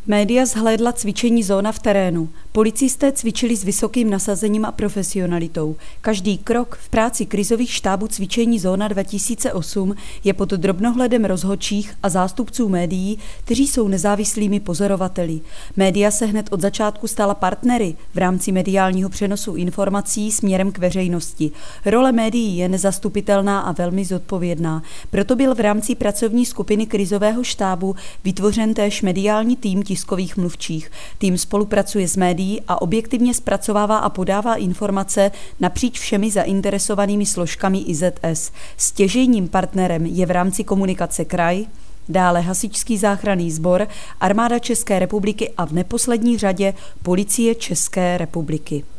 Média zhlédla cvičení Zóna v terénu. Policisté cvičili s vysokým nasazením a profesionalitou. Každý krok v práci krizových štábů cvičení Zóna 2008 je pod drobnohledem rozhodčích a zástupců médií, kteří jsou nezávislými pozorovateli. Média se hned od začátku stala partnery v rámci mediálního přenosu informací směrem k veřejnosti. Role médií je nezastupitelná a velmi zodpovědná. Proto byl v rámci pracovní skupiny krizového štábu vytvořen též mediální tým tiskových mluvčích. Tým spolupracuje s médií a objektivně zpracovává a podává informace napříč všemi zainteresovanými složkami IZS. Stěžejním partnerem je v rámci komunikace kraj, dále Hasičský záchranný sbor, Armáda České republiky a v neposlední řadě Policie České republiky.